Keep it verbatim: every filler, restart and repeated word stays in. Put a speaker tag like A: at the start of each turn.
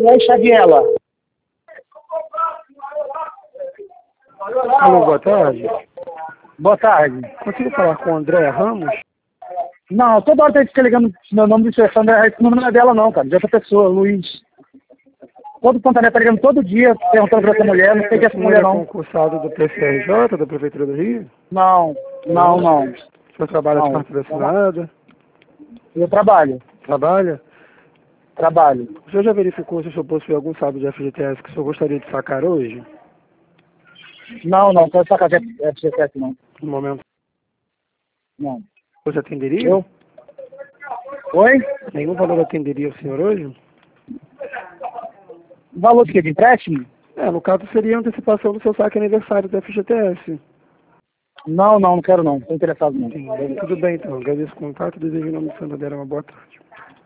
A: E aí, Xaviela?
B: Alô, boa tarde.
A: Boa tarde.
B: Consigo falar com o André Ramos?
A: Não, toda hora tem que ficar ligando meu nome de pessoa, André, esse número não é dela não, cara, de outra pessoa, Luiz. Todo Pantané tá ligando todo dia, perguntando pra essa mulher, não sei que é essa mulher
B: é
A: não.
B: concursado do P C R J, da Prefeitura do Rio?
A: Não, não, não.
B: O senhor trabalha de
A: Não.
B: carteira assinada?
A: Eu trabalho,
B: Trabalha?
A: trabalho.
B: O senhor já verificou se o senhor possui algum saldo de F G T S que o senhor gostaria de sacar hoje?
A: Não, não, quero sacar de F G T S não.
B: No momento,
A: Não.
B: você atenderia?
A: Eu? Oi?
B: Nenhum valor atenderia o senhor hoje?
A: Valor de quê? De empréstimo?
B: É, no caso seria a antecipação do seu saque aniversário do F G T S.
A: Não, não, não quero não, não tô interessado não.
B: Sim, tudo bem então, agradeço o contato, desejo em nome do Santander uma boa tarde.